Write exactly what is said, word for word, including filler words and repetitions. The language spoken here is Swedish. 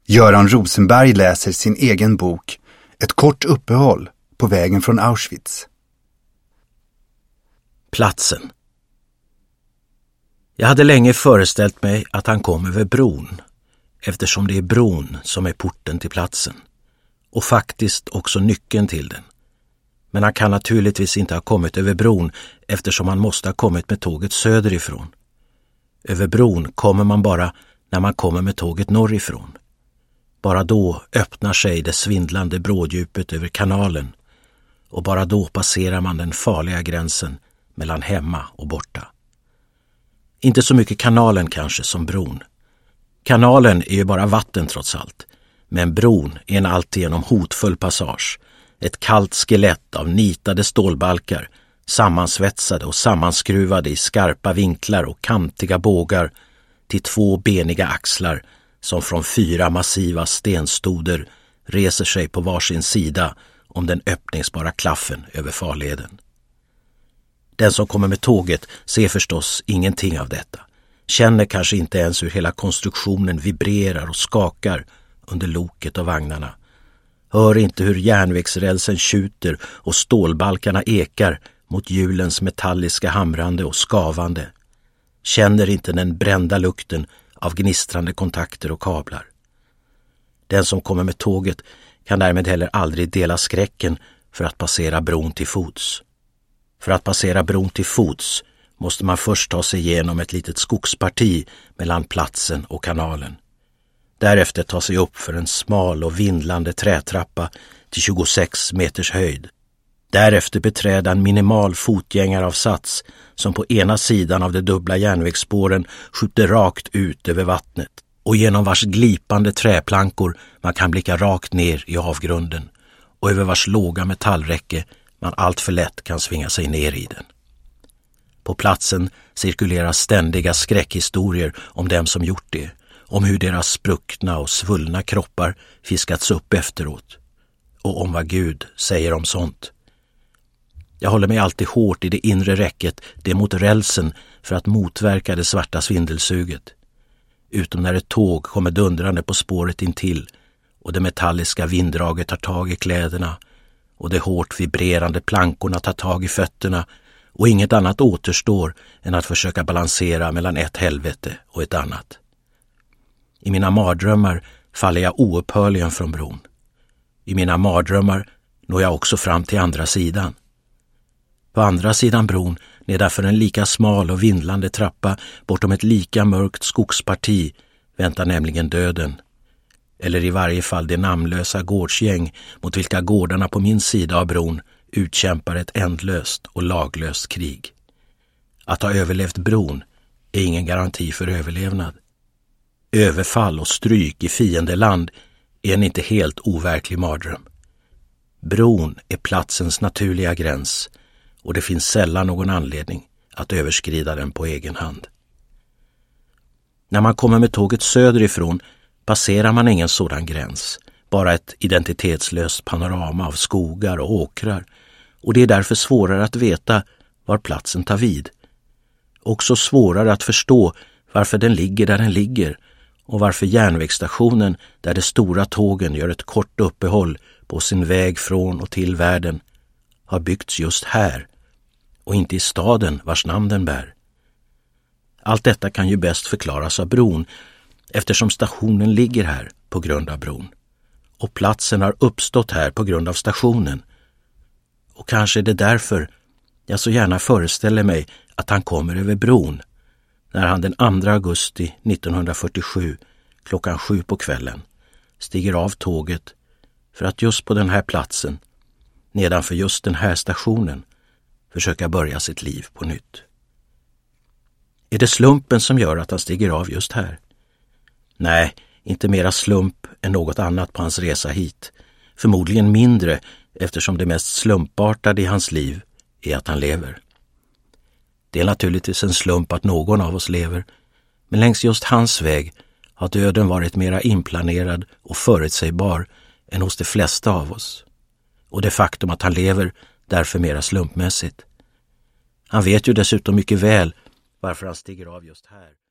Göran Rosenberg läser sin egen bok Ett kort uppehåll på vägen från Auschwitz. Platsen. Jag hade länge föreställt mig att han kom över bron, eftersom det är bron som är porten till platsen och faktiskt också nyckeln till den. Men han kan naturligtvis inte ha kommit över bron eftersom han måste ha kommit med tåget söderifrån. Över bron kommer man bara när man kommer med tåget norrifrån. Bara då öppnar sig det svindlande bråddjupet över kanalen och bara då passerar man den farliga gränsen mellan hemma och borta. Inte så mycket kanalen kanske som bron. Kanalen är ju bara vatten trots allt, men bron är en alltigenom hotfull passage. Ett kallt skelett av nitade stålbalkar, sammansvetsade och sammanskruvade i skarpa vinklar och kantiga bågar till två beniga axlar som från fyra massiva stenstoder reser sig på varsin sida om den öppningsbara klaffen över farleden. Den som kommer med tåget ser förstås ingenting av detta, känner kanske inte ens hur hela konstruktionen vibrerar och skakar under loket och vagnarna, hör inte hur järnvägsrälsen tjuter och stålbalkarna ekar mot hjulens metalliska hamrande och skavande, känner inte den brända lukten av gnistrande kontakter och kablar. Den som kommer med tåget kan därmed heller aldrig dela skräcken för att passera bron till fots. För att passera bron till fots måste man först ta sig igenom ett litet skogsparti mellan platsen och kanalen. Därefter ta sig upp för en smal och vindlande trätrappa till tjugosex meters höjd. Därefter beträda en minimal fotgängaravsats som på ena sidan av de dubbla järnvägsspåren skjuter rakt ut över vattnet och genom vars glipande träplankor man kan blicka rakt ner i avgrunden och över vars låga metallräcke man allt för lätt kan svinga sig ner i den. På platsen cirkulerar ständiga skräckhistorier om dem som gjort det, om hur deras spruckna och svullna kroppar fiskats upp efteråt och om vad Gud säger om sånt. Jag håller mig alltid hårt i det inre räcket, det mot rälsen, för att motverka det svarta svindelsuget. Utom när ett tåg kommer dundrande på spåret intill och det metalliska vinddraget tar tag i kläderna och de hårt vibrerande plankorna tar tag i fötterna och inget annat återstår än att försöka balansera mellan ett helvete och ett annat. I mina mardrömmar faller jag oupphörligen från bron. I mina mardrömmar når jag också fram till andra sidan. På andra sidan bron, nedanför en lika smal och vindlande trappa bortom ett lika mörkt skogsparti, väntar nämligen döden. Eller i varje fall det namnlösa gårdsgäng mot vilka gårdarna på min sida av bron utkämpar ett ändlöst och laglöst krig. Att ha överlevt bron är ingen garanti för överlevnad. Överfall och stryk i fiendeland är en inte helt overklig mardröm. Bron är platsens naturliga gräns och det finns sällan någon anledning att överskrida den på egen hand. När man kommer med tåget söderifrån passerar man ingen sådan gräns, bara ett identitetslöst panorama av skogar och åkrar, och det är därför svårare att veta var platsen tar vid. Också svårare att förstå varför den ligger där den ligger och varför järnvägsstationen där de stora tågen gör ett kort uppehåll på sin väg från och till världen har byggts just här och inte i staden vars namn den bär. Allt detta kan ju bäst förklaras av bron, eftersom stationen ligger här på grund av bron. Och platsen har uppstått här på grund av stationen. Och kanske är det därför jag så gärna föreställer mig att han kommer över bron när han den andra augusti nittonhundrafyrtiosju klockan sju på kvällen stiger av tåget för att just på den här platsen, nedanför just den här stationen, försöka börja sitt liv på nytt. Är det slumpen som gör att han stiger av just här? Nej, inte mera slump än något annat på hans resa hit. Förmodligen mindre, eftersom det mest slumpartade i hans liv är att han lever. Det är naturligtvis en slump att någon av oss lever, men längs just hans väg har döden varit mera inplanerad och förutsägbar än hos de flesta av oss. Och det faktum att han lever därför mera slumpmässigt. Han vet ju dessutom mycket väl varför han stiger av just här.